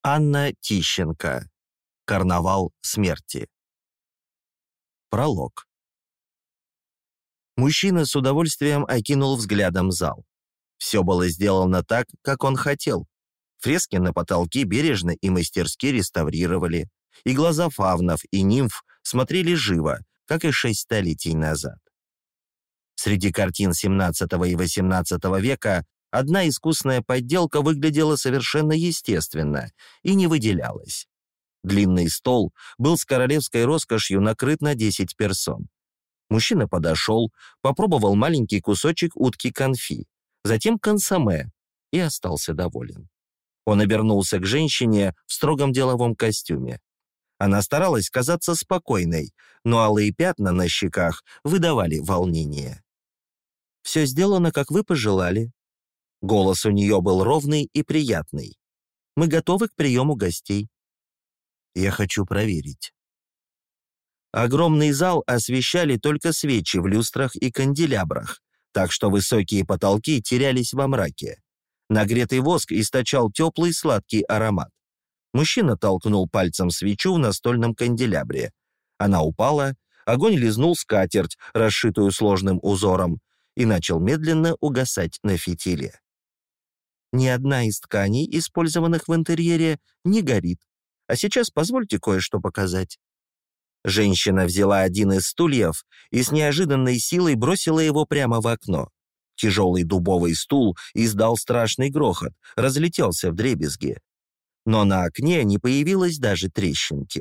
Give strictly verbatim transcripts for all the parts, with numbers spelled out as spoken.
Анна Тищенко. Карнавал смерти. Пролог. Мужчина с удовольствием окинул взглядом зал. Все было сделано так, как он хотел. Фрески на потолке бережно и мастерски реставрировали, и глаза фавнов и нимф смотрели живо, как и шесть столетий назад. Среди картин семнадцатого и восемнадцатого века одна искусная подделка выглядела совершенно естественно и не выделялась. Длинный стол был с королевской роскошью накрыт на десять персон. Мужчина подошел, попробовал маленький кусочек утки конфи, затем консоме и остался доволен. Он обернулся к женщине в строгом деловом костюме. Она старалась казаться спокойной, но алые пятна на щеках выдавали волнение. «Все сделано, как вы пожелали». Голос у нее был ровный и приятный. «Мы готовы к приему гостей». «Я хочу проверить». Огромный зал освещали только свечи в люстрах и канделябрах, так что высокие потолки терялись во мраке. Нагретый воск источал теплый сладкий аромат. Мужчина толкнул пальцем свечу в настольном канделябре. Она упала, огонь лизнул скатерть, расшитую сложным узором, и начал медленно угасать на фитиле. Ни одна из тканей, использованных в интерьере, не горит. А сейчас позвольте кое-что показать. Женщина взяла один из стульев и с неожиданной силой бросила его прямо в окно. Тяжелый дубовый стул издал страшный грохот, разлетелся вдребезги. Но на окне не появилось даже трещинки.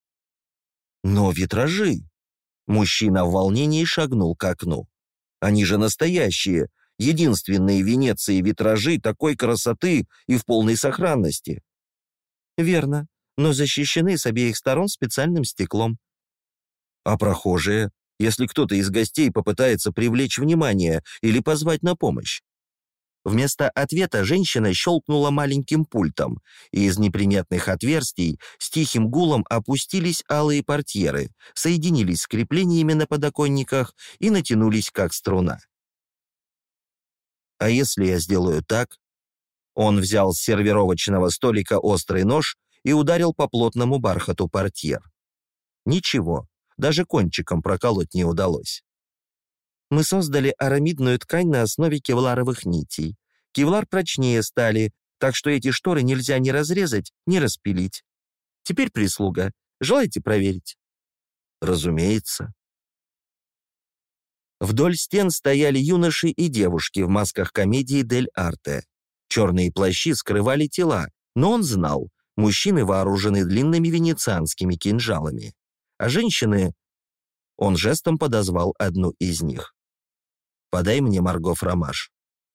«Но витражи!» Мужчина в волнении шагнул к окну. «Они же настоящие, единственные в Венеции витражи такой красоты и в полной сохранности». «Верно, но защищены с обеих сторон специальным стеклом». «А прохожие, если кто-то из гостей попытается привлечь внимание или позвать на помощь?» Вместо ответа женщина щелкнула маленьким пультом, и из неприметных отверстий с тихим гулом опустились алые портьеры, соединились с креплениями на подоконниках и натянулись как струна. «А если я сделаю так?» Он взял с сервировочного столика острый нож и ударил по плотному бархату портьер. Ничего, даже кончиком проколоть не удалось. Мы создали арамидную ткань на основе кевларовых нитей. Кевлар прочнее стали, так что эти шторы нельзя ни разрезать, ни распилить. Теперь прислуга. Желаете проверить? Разумеется. Вдоль стен стояли юноши и девушки в масках комедии «Дель Арте». Черные плащи скрывали тела, но он знал, мужчины вооружены длинными венецианскими кинжалами, а женщины... Он жестом подозвал одну из них. «Подай мне, Марго, фромаж».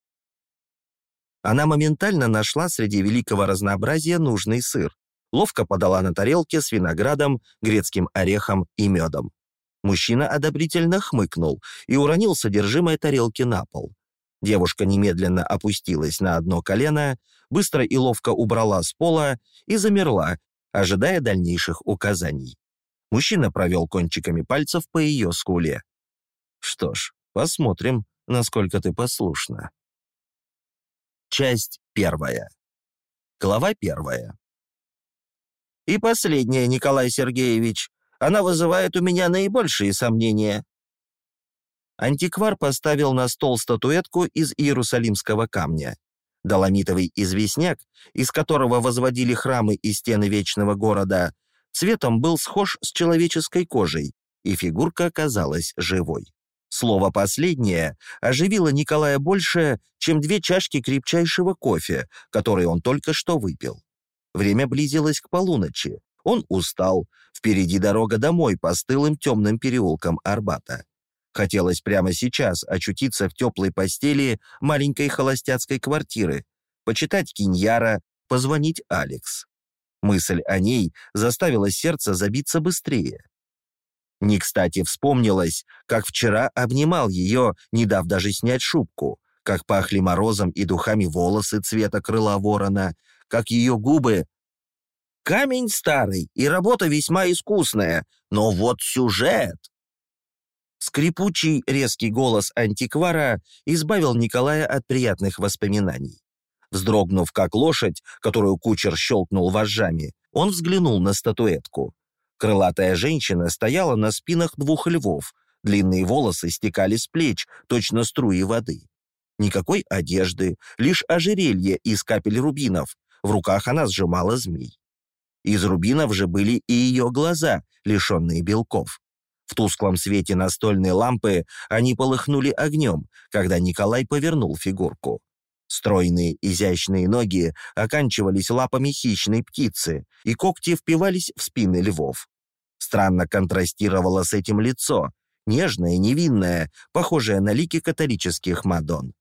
Она моментально нашла среди великого разнообразия нужный сыр. Ловко подала на тарелке с виноградом, грецким орехом и медом. Мужчина одобрительно хмыкнул и уронил содержимое тарелки на пол. Девушка немедленно опустилась на одно колено, быстро и ловко убрала с пола и замерла, ожидая дальнейших указаний. Мужчина провел кончиками пальцев по ее скуле. «Что ж, посмотрим, насколько ты послушна». Часть первая. Глава первая. «И последняя, Николай Сергеевич. Она вызывает у меня наибольшие сомнения». Антиквар поставил на стол статуэтку из иерусалимского камня. Доломитовый известняк, из которого возводили храмы и стены Вечного Города, цветом был схож с человеческой кожей, и фигурка казалась живой. Слово «последнее» оживило Николая больше, чем две чашки крепчайшего кофе, который он только что выпил. Время близилось к полуночи. Он устал. Впереди дорога домой по стылым темным переулкам Арбата. Хотелось прямо сейчас очутиться в теплой постели маленькой холостяцкой квартиры, почитать Киньяра, позвонить Алекс. Мысль о ней заставила сердце забиться быстрее. Не кстати вспомнилось, как вчера обнимал ее, не дав даже снять шубку, как пахли морозом и духами волосы цвета крыла ворона, как ее губы... «Камень старый, и работа весьма искусная, но вот сюжет!» Скрипучий, резкий голос антиквара избавил Николая от приятных воспоминаний. Вздрогнув, как лошадь, которую кучер щелкнул вожжами, он взглянул на статуэтку. Крылатая женщина стояла на спинах двух львов, длинные волосы стекали с плеч, точно струи воды. Никакой одежды, лишь ожерелье из капель рубинов, в руках она сжимала змей. Из рубинов же были и ее глаза, лишенные белков. В тусклом свете настольной лампы они полыхнули огнем, когда Николай повернул фигурку. Стройные, изящные ноги оканчивались лапами хищной птицы, и когти впивались в спины львов. Странно контрастировало с этим лицо, нежное, невинное, похожее на лики католических мадонн.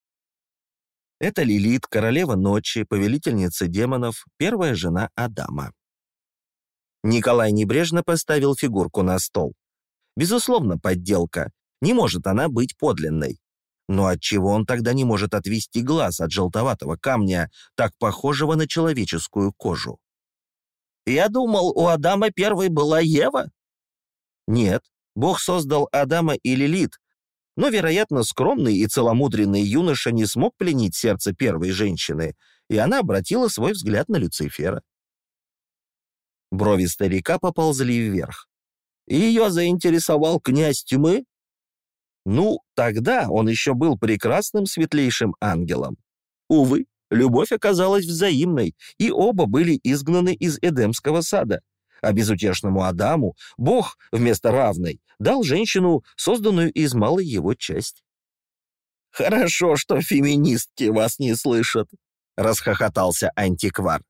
Это Лилит, королева ночи, повелительница демонов, первая жена Адама. Николай небрежно поставил фигурку на стол. Безусловно, подделка. Не может она быть подлинной. Но отчего он тогда не может отвести глаз от желтоватого камня, так похожего на человеческую кожу? «Я думал, у Адама первой была Ева?» Нет, Бог создал Адама и Лилит, но, вероятно, скромный и целомудренный юноша не смог пленить сердце первой женщины, и она обратила свой взгляд на Люцифера. Брови старика поползли вверх. «Ее заинтересовал князь тьмы?» Ну, тогда он еще был прекрасным светлейшим ангелом. Увы, любовь оказалась взаимной, и оба были изгнаны из Эдемского сада. А безутешному Адаму Бог вместо равной дал женщину, созданную из малой его части. «Хорошо, что феминистки вас не слышат», — расхохотался антиквар.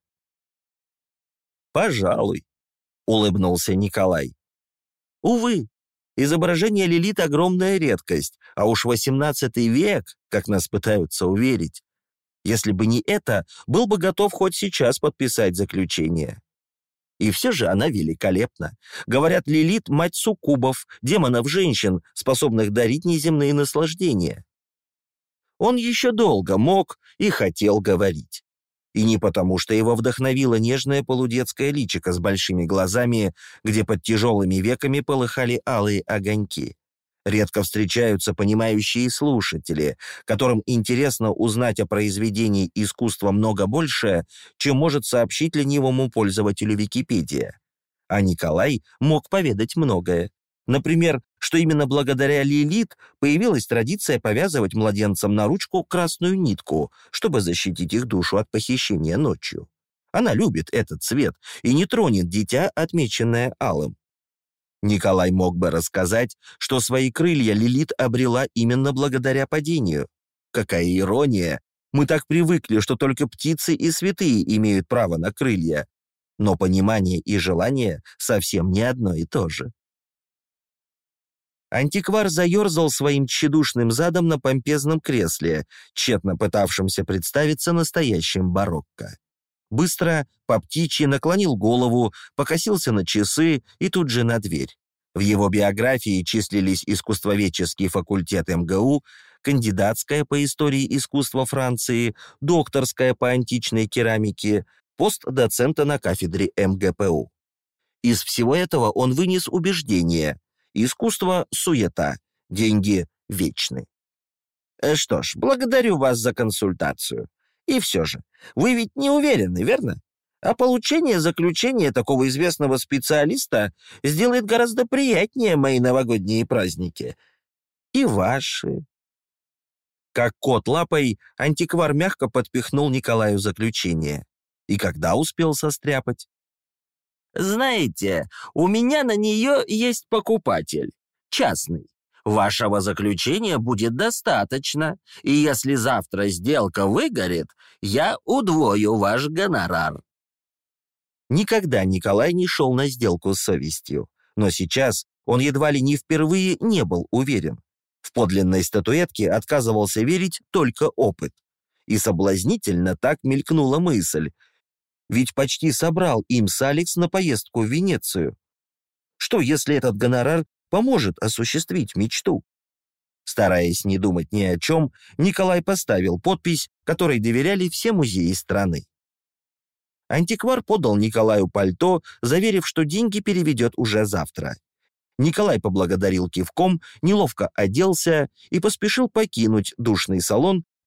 «Пожалуй», — улыбнулся Николай. «Увы, изображение Лилит — огромная редкость, а уж восемнадцатый век, как нас пытаются уверить. Если бы не это, был бы готов хоть сейчас подписать заключение. И все же она великолепна. Говорят, Лилит — мать суккубов, демонов-женщин, способных дарить неземные наслаждения». Он еще долго мог и хотел говорить. И не потому, что его вдохновило нежное полудетское личико с большими глазами, где под тяжелыми веками полыхали алые огоньки. Редко встречаются понимающие слушатели, которым интересно узнать о произведении искусства много больше, чем может сообщить ленивому пользователю Википедия. А Николай мог поведать многое. Например, что именно благодаря Лилит появилась традиция повязывать младенцам на ручку красную нитку, чтобы защитить их душу от похищения ночью. Она любит этот цвет и не тронет дитя, отмеченное алым. Николай мог бы рассказать, что свои крылья Лилит обрела именно благодаря падению. Какая ирония! Мы так привыкли, что только птицы и святые имеют право на крылья. Но понимание и желание совсем не одно и то же. Антиквар заерзал своим тщедушным задом на помпезном кресле, тщетно пытавшимся представиться настоящим барокко. Быстро, по птичьи, наклонил голову, покосился на часы и тут же на дверь. В его биографии числились искусствоведческий факультет эм гэ у, кандидатская по истории искусства Франции, докторская по античной керамике, пост доцента на кафедре эм гэ пэ у. Из всего этого он вынес убеждение: искусство — суета, деньги — вечны. Что ж, благодарю вас за консультацию. И все же, вы ведь не уверены, верно? А получение заключения такого известного специалиста сделает гораздо приятнее мои новогодние праздники. И ваши. Как кот лапой, антиквар мягко подпихнул Николаю заключение. И когда успел состряпать? «Знаете, у меня на нее есть покупатель. Частный. Вашего заключения будет достаточно, и если завтра сделка выгорит, я удвою ваш гонорар». Никогда Николай не шел на сделку с совестью, но сейчас он едва ли не впервые не был уверен. В подлинной статуэтке отказывался верить только опыт. И соблазнительно так мелькнула мысль, ведь почти собрал им с Алекс на поездку в Венецию. Что, если этот гонорар поможет осуществить мечту? Стараясь не думать ни о чем, Николай поставил подпись, которой доверяли все музеи страны. Антиквар подал Николаю пальто, заверив, что деньги переведет уже завтра. Николай поблагодарил кивком, неловко оделся и поспешил покинуть душный салон,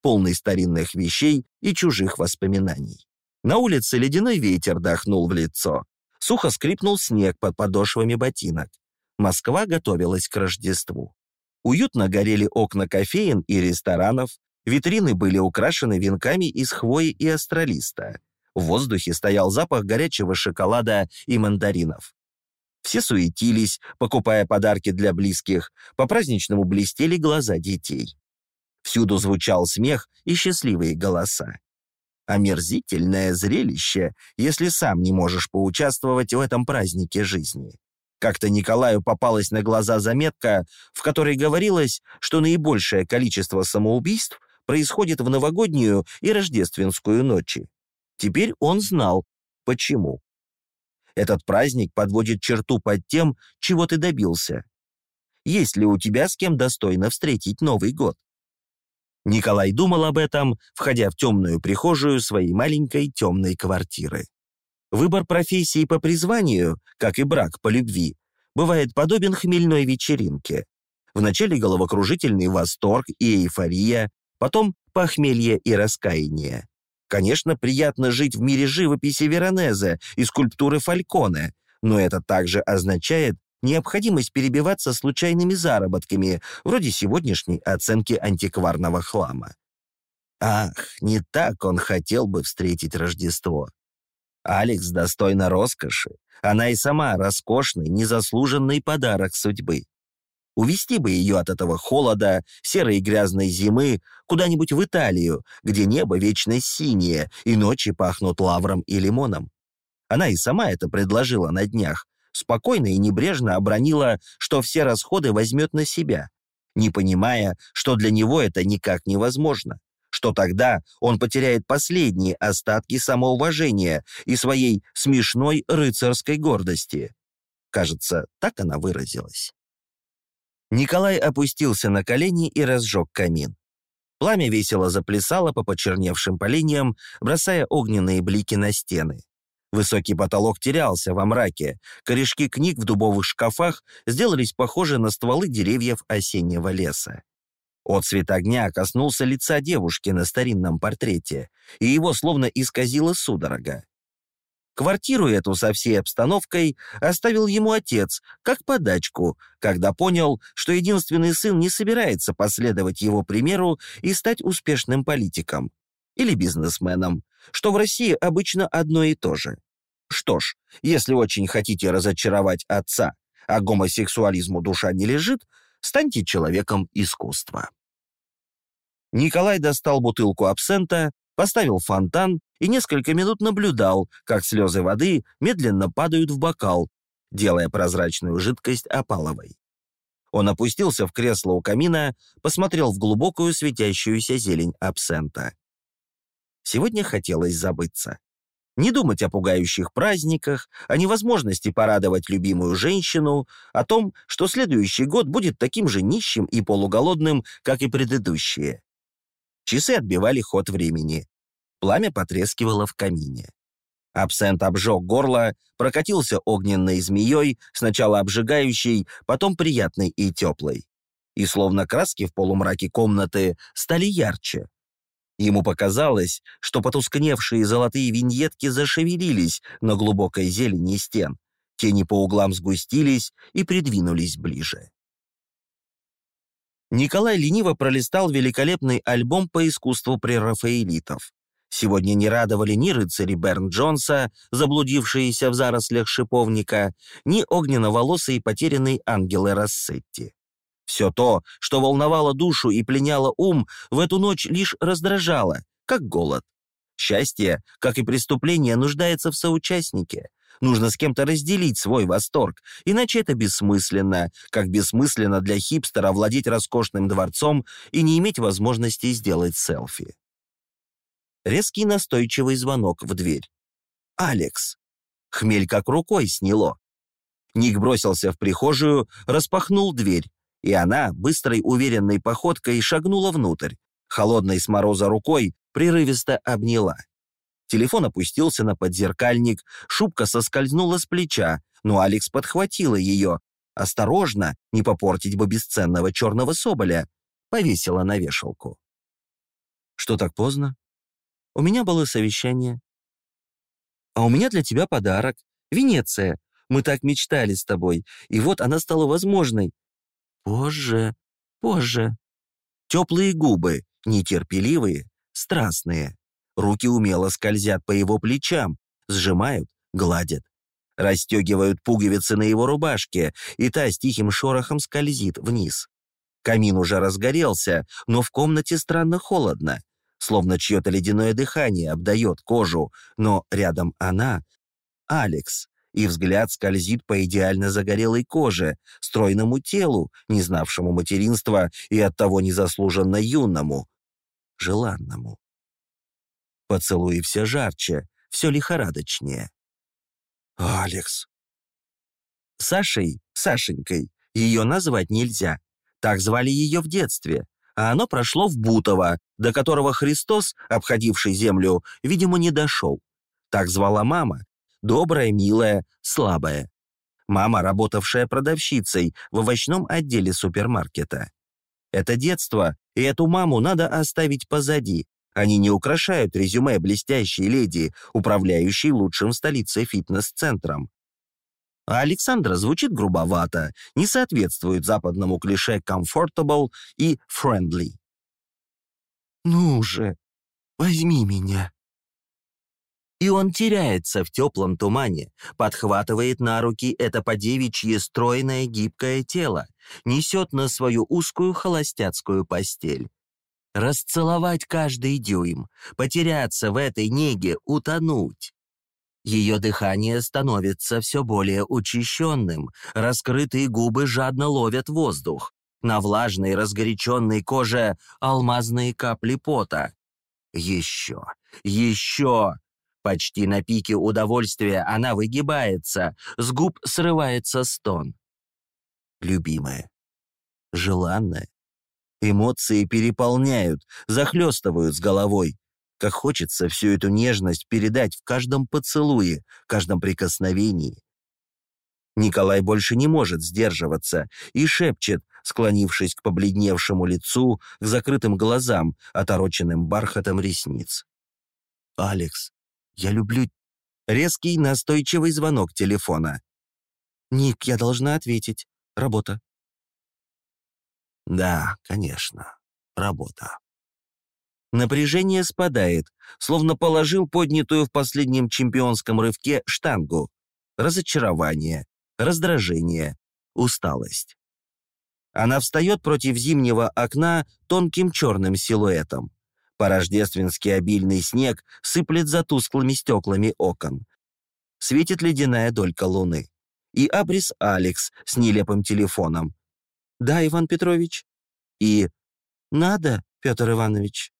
полный старинных вещей и чужих воспоминаний. На улице ледяной ветер дохнул в лицо. Сухо скрипнул снег под подошвами ботинок. Москва готовилась к Рождеству. Уютно горели окна кофеен и ресторанов, витрины были украшены венками из хвои и астролиста. В воздухе стоял запах горячего шоколада и мандаринов. Все суетились, покупая подарки для близких, по-праздничному блестели глаза детей. Всюду звучал смех и счастливые голоса. Омерзительное зрелище, если сам не можешь поучаствовать в этом празднике жизни. Как-то Николаю попалась на глаза заметка, в которой говорилось, что наибольшее количество самоубийств происходит в новогоднюю и рождественскую ночи. Теперь он знал, почему. Этот праздник подводит черту под тем, чего ты добился. Есть ли у тебя с кем достойно встретить Новый год? Николай думал об этом, входя в темную прихожую своей маленькой темной квартиры. Выбор профессии по призванию, как и брак по любви, бывает подобен хмельной вечеринке. Вначале головокружительный восторг и эйфория, потом похмелье и раскаяние. Конечно, приятно жить в мире живописи Веронезе и скульптуры Фальконе, но это также означает необходимость перебиваться случайными заработками, вроде сегодняшней оценки антикварного хлама. Ах, не так он хотел бы встретить Рождество. Алекс достойна роскоши. Она и сама роскошный, незаслуженный подарок судьбы. Увести бы ее от этого холода, серой и грязной зимы, куда-нибудь в Италию, где небо вечно синее и ночи пахнут лавром и лимоном. Она и сама это предложила на днях, спокойно и небрежно обронила, что все расходы возьмет на себя, не понимая, что для него это никак невозможно, что тогда он потеряет последние остатки самоуважения и своей смешной рыцарской гордости. Кажется, так она выразилась. Николай опустился на колени и разжег камин. Пламя весело заплясало по почерневшим поленьям, бросая огненные блики на стены. Высокий потолок терялся во мраке, корешки книг в дубовых шкафах сделались похожи на стволы деревьев осеннего леса. Отсвет огня коснулся лица девушки на старинном портрете, и его словно исказило судорога. Квартиру эту со всей обстановкой оставил ему отец, как подачку, когда понял, что единственный сын не собирается последовать его примеру и стать успешным политиком или бизнесменом, что в России обычно одно и то же. Что ж, если очень хотите разочаровать отца, а гомосексуализму душа не лежит, станьте человеком искусства. Николай достал бутылку абсента, поставил фонтан и несколько минут наблюдал, как слезы воды медленно падают в бокал, делая прозрачную жидкость опаловой. Он опустился в кресло у камина, посмотрел в глубокую светящуюся зелень абсента. Сегодня хотелось забыться. Не думать о пугающих праздниках, о невозможности порадовать любимую женщину, о том, что следующий год будет таким же нищим и полуголодным, как и предыдущие. Часы отбивали ход времени. Пламя потрескивало в камине. Абсент обжег горло, прокатился огненной змеей, сначала обжигающей, потом приятной и теплой. И словно краски в полумраке комнаты стали ярче. Ему показалось, что потускневшие золотые виньетки зашевелились на глубокой зелени стен, тени по углам сгустились и придвинулись ближе. Николай лениво пролистал великолепный альбом по искусству прерафаэлитов. Сегодня не радовали ни рыцари Берн-Джонса, заблудившиеся в зарослях шиповника, ни огненно-волосые потерянные ангелы Рассетти. Все то, что волновало душу и пленяло ум, в эту ночь лишь раздражало, как голод. Счастье, как и преступление, нуждается в соучастнике. Нужно с кем-то разделить свой восторг, иначе это бессмысленно, как бессмысленно для хипстера владеть роскошным дворцом и не иметь возможности сделать селфи. Резкий настойчивый звонок в дверь. «Алекс!» Хмель как рукой сняло. Ник бросился в прихожую, распахнул дверь, и она быстрой уверенной походкой шагнула внутрь, холодной с мороза рукой прерывисто обняла. Телефон опустился на подзеркальник, шубка соскользнула с плеча, но Алекс подхватила ее. Осторожно, не попортить бы бесценного черного соболя. Повесила на вешалку. Что так поздно? У меня было совещание. А у меня для тебя подарок. Венеция. Мы так мечтали с тобой, и вот она стала возможной. Позже, позже. Теплые губы, нетерпеливые, страстные. Руки умело скользят по его плечам, сжимают, гладят. Расстегивают пуговицы на его рубашке, и та с тихим шорохом скользит вниз. Камин уже разгорелся, но в комнате странно холодно, словно чье-то ледяное дыхание обдает кожу, но рядом она, Алекс, и взгляд скользит по идеально загорелой коже, стройному телу, не знавшему материнства и оттого незаслуженно юному, желанному. Поцелуи все жарче, все лихорадочнее. «Алекс!» Сашей, Сашенькой, ее назвать нельзя. Так звали ее в детстве, а оно прошло в Бутово, до которого Христос, обходивший землю, видимо, не дошел. Так звала мама, добрая, милая, слабая. Мама, работавшая продавщицей в овощном отделе супермаркета. Это детство, и эту маму надо оставить позади. Они не украшают резюме блестящей леди, управляющей лучшим в столице фитнес-центром. А Александра звучит грубовато, не соответствует западному клише «comfortable» и «friendly». «Ну же, возьми меня». И он теряется в теплом тумане, подхватывает на руки это подевичье стройное гибкое тело, несет на свою узкую холостяцкую постель. Расцеловать каждый дюйм, потеряться в этой неге, утонуть. Ее дыхание становится все более учащенным, раскрытые губы жадно ловят воздух. На влажной разгоряченной коже алмазные капли пота. Еще, еще. Почти на пике удовольствия она выгибается, с губ срывается стон. Любимая, желанная. Эмоции переполняют, захлестывают с головой. Как хочется всю эту нежность передать в каждом поцелуе, каждом прикосновении. Николай больше не может сдерживаться и шепчет, склонившись к побледневшему лицу, к закрытым глазам, отороченным бархатом ресниц. «Алекс, я люблю...» Резкий, настойчивый звонок телефона. «Ник, я должна ответить. Работа». «Да, конечно, работа». Напряжение спадает, словно положил поднятую в последнем чемпионском рывке штангу. Разочарование, раздражение, усталость. Она встает против зимнего окна тонким черным силуэтом. По-рождественски обильный снег сыплет за тусклыми стеклами окон. Светит ледяная долька луны. И абрис Алекс с нелепым телефоном. «Да, Иван Петрович?» И «Надо, Петр Иванович».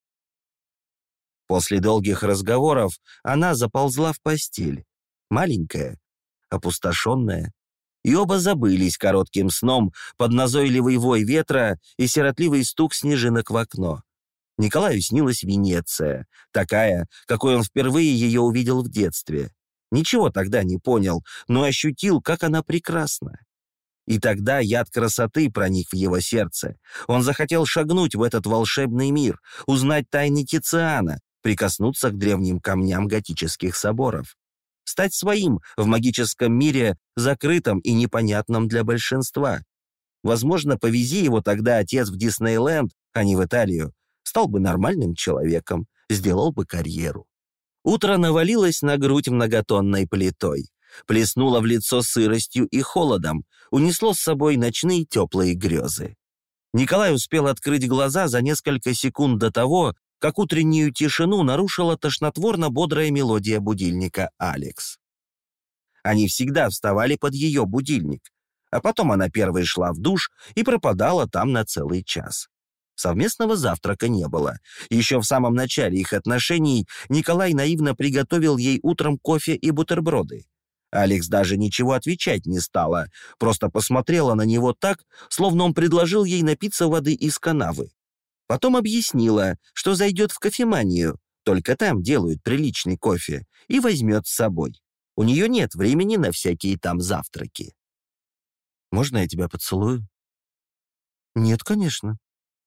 После долгих разговоров она заползла в постель. Маленькая, опустошенная. И оба забылись коротким сном под назойливый вой ветра и сиротливый стук снежинок в окно. Николаю снилась Венеция, такая, какой он впервые ее увидел в детстве. Ничего тогда не понял, но ощутил, как она прекрасна. И тогда яд красоты проник в его сердце. Он захотел шагнуть в этот волшебный мир, узнать тайны Тициана, прикоснуться к древним камням готических соборов. Стать своим в магическом мире, закрытом и непонятном для большинства. Возможно, повези его тогда отец в Диснейленд, а не в Италию, стал бы нормальным человеком, сделал бы карьеру. Утро навалилось на грудь многотонной плитой, плеснуло в лицо сыростью и холодом, унесло с собой ночные теплые грезы. Николай успел открыть глаза за несколько секунд до того, как утреннюю тишину нарушила тошнотворно-бодрая мелодия будильника Алекс. Они всегда вставали под ее будильник, а потом она первой шла в душ и пропадала там на целый час. Совместного завтрака не было. Еще в самом начале их отношений Николай наивно приготовил ей утром кофе и бутерброды. Алекс даже ничего отвечать не стала, просто посмотрела на него так, словно он предложил ей напиться воды из канавы. Потом объяснила, что зайдет в кофеманию, только там делают приличный кофе, и возьмет с собой. У нее нет времени на всякие там завтраки. «Можно я тебя поцелую?» «Нет, конечно».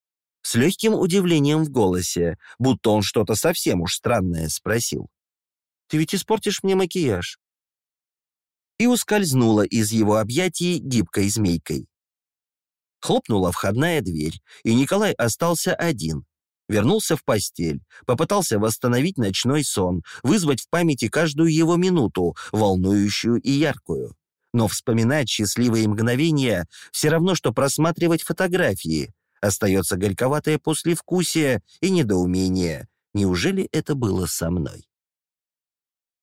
с легким удивлением в голосе, будто он что-то совсем уж странное спросил. «Ты ведь испортишь мне макияж». И ускользнула из его объятий гибкой змейкой. Хлопнула входная дверь, и Николай остался один. Вернулся в постель, попытался восстановить ночной сон, вызвать в памяти каждую его минуту, волнующую и яркую. Но вспоминать счастливые мгновения все равно, что просматривать фотографии. Остается горьковатое послевкусие и недоумение. Неужели это было со мной?